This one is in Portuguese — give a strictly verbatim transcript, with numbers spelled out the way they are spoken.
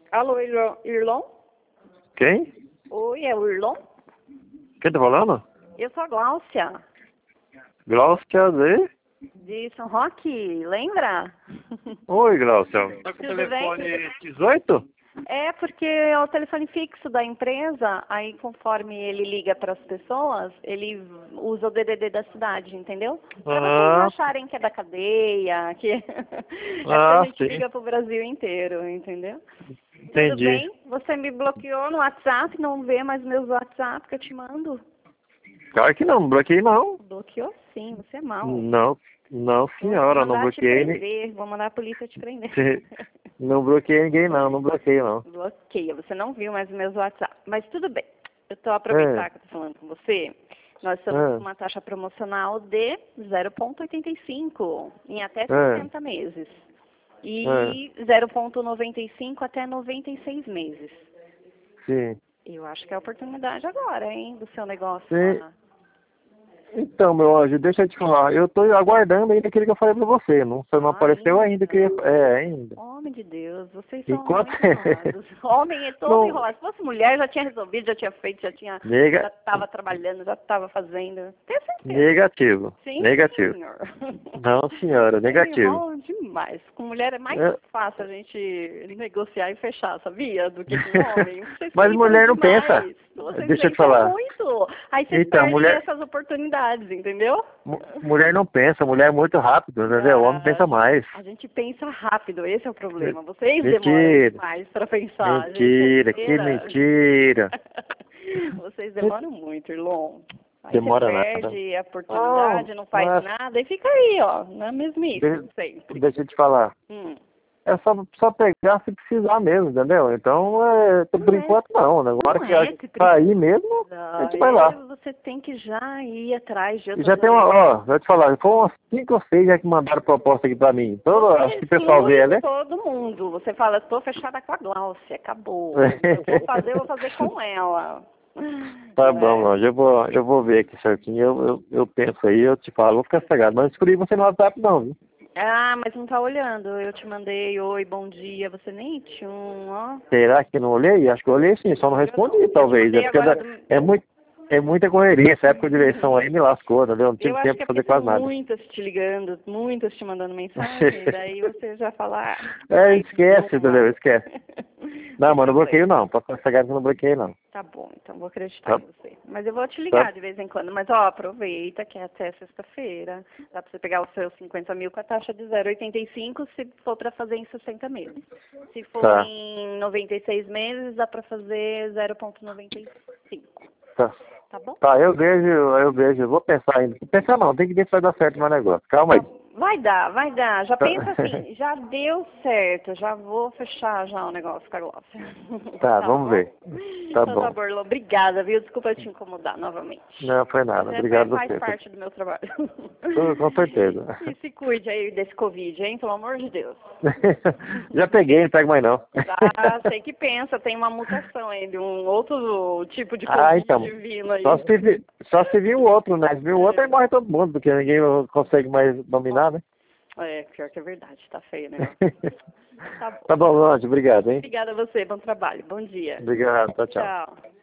Alô, Irlon? Irlon? Quem? Oi, é o Irlon? Quem tá falando? Eu sou a Gláucia, Glaucia de... de São Roque, lembra? Oi, Glaucia. Tá com o Tudo telefone bem? dezoito? É porque é o telefone fixo da empresa, aí conforme ele liga para as pessoas, ele usa o D D D da cidade, entendeu? Para vocês não Ah, acharem que é da cadeia, que é porque a ah, gente sim. liga para o Brasil inteiro, entendeu? Tudo Entendi. bem? Você me bloqueou no WhatsApp, não vê mais meus WhatsApp que eu te mando? Claro que não, não bloqueei não. Bloqueou sim, você é mau. Não, não Vou senhora, não mandar te bloqueei. ni- prender, vou mandar a polícia te prender. Não bloqueei ninguém não, não bloqueei não. Bloqueia, você não viu mais os meus WhatsApp. Mas tudo bem. Eu estou a É, aproveitar que eu estou falando com você. Nós estamos com é, uma taxa promocional de zero vírgula oitenta e cinco em até é, sessenta meses. é, E zero vírgula noventa e cinco até noventa e seis meses. sim. Eu acho que é a oportunidade agora, hein, do seu negócio Sim. lá. Então, meu anjo, deixa eu te falar. Eu tô aguardando ainda aquilo que eu falei pra você. Não, você não apareceu ainda. Que, Ainda. é, ainda. Homem de Deus, vocês são Enquanto... muito enrolados. Homem é todo não, enrolado. Se fosse mulher, já tinha resolvido, já tinha feito, já tinha, nega, já estava trabalhando, já estava fazendo. Tenho certeza. negativo. Sim, Negativo. senhor. Não, senhora, Vocês negativo. enrolam demais. Com mulher é mais É, fácil a gente negociar e fechar, sabia? Do que com homem. Vocês mas pensam mulher não pensa. demais. Vocês Deixa eu te pensam falar. muito. Aí vocês Então, perdem mulher, essas oportunidades, entendeu? mu- mulher não pensa, mulher é muito rápido, entendeu? O homem Ah, pensa mais. a gente pensa rápido, esse é o problema. Vocês demoram Mentira, demais para pensar, a gente é mentira, que ligeira. mentira. Vocês demoram muito, Irlon. Aí você Demora nada. perde a Não, oportunidade, não faz mas nada e fica aí, ó, na mesmice, de- sempre. deixa eu te falar. Hum. É só, só pegar se precisar mesmo, entendeu? Então, é, por Não é, enquanto não. Né? Agora não que a é gente se sair mesmo, a precisa. gente vai lá. É, você tem que já ir atrás de E outras já tem uma, orelhas. ó, vou te falar, foi umas cinco ou seis já que mandaram proposta aqui pra mim. Todo, Você acho que o pessoal vê, exclui né? todo mundo. Você fala, estou fechada com a Gláucia, acabou. Eu vou fazer, eu vou fazer com ela. Tá Não bom, é? ó, eu vou, eu vou ver aqui certinho, eu, eu, eu penso aí, eu te falo, vou ficar cegado. Mas não escolhi você no WhatsApp não, viu? Ah, mas não tá olhando. Eu te mandei, oi, bom dia. Você nem tinha um, ó. Será que não olhei? Acho que eu olhei sim, só não respondi Eu te talvez. É mandei porque agora da- do... é, muito, é muita correria, essa época de eleição aí me lascou, entendeu? Não Eu tive acho tempo que é pra porque fazer são quase nada. muitas te ligando, muitas te mandando mensagem. Daí você já fala, ah, É, mais esquece, uma. entendeu? Esquece. Não, Sem mas não bloqueio problema. não, pra ficar cegado eu não bloqueei não. Tá bom, então vou acreditar Tá, em você. Mas eu vou te tá, ligar de vez em quando. Mas, ó, aproveita que é até sexta-feira. Dá pra você pegar os seus cinquenta mil com a taxa de zero vírgula oitenta e cinco se for pra fazer em sessenta meses. Se for tá, em noventa e seis meses, dá pra fazer zero vírgula noventa e cinco. tá. Tá bom? Tá, eu vejo, eu vejo, eu vou pensar ainda. Pensar não, tem que ver se vai dar certo o meu negócio. Calma aí. Tá, vai dar, vai dar. Já Tá, pensa assim, já deu certo, já vou fechar já o negócio com a Glócia. tá, Tá vamos bom? ver. Tá Então tá bom. bom, Orlô. Obrigada, viu? Desculpa te incomodar novamente. Não, foi Mas nada. é, é- Obrigado a faz você. parte do meu trabalho. Com com certeza. E se cuide aí desse Covid, hein? Pelo amor de Deus. Já peguei, não pego mais não. Tá, sei que pensa, tem uma mutação aí, de um outro tipo de Ah, Covid então. vindo aí. Só se, vi- só se vir o outro, né? Se vir o outro, aí morre todo mundo, porque ninguém consegue mais dominar, né? É, pior que é verdade, tá feio o negócio. Tá bom. Tá bom, Lorde, obrigado, hein? Obrigada a você, bom trabalho, bom dia. Obrigado, tchau, tchau. Tchau.